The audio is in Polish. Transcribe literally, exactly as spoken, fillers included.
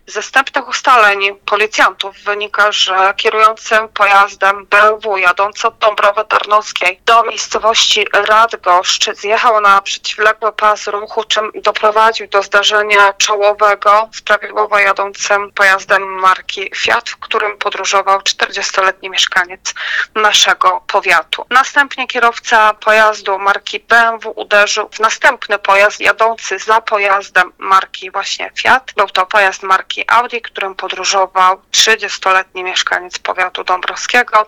Ze wstępnych ustaleń policjantów wynika, że kierujący pojazdem B M W jadący od Dąbrowy Tarnowskiej do miejscowości Radgoszcz zjechał na przeciwległy pas ruchu, czym doprowadził do zdarzenia czołowego z prawidłowo jadącym pojazdem marki Fiat, w którym podróżował czterdziestoletni mieszkaniec naszego powiatu. Następnie kierowca pojazdu marki B M W uderzył w następny pojazd jadący za pojazdem marki właśnie Fiat. Był to pojazd marki Audi, którym podróżował trzydziestoletni mieszkaniec powiatu dąbrowskiego.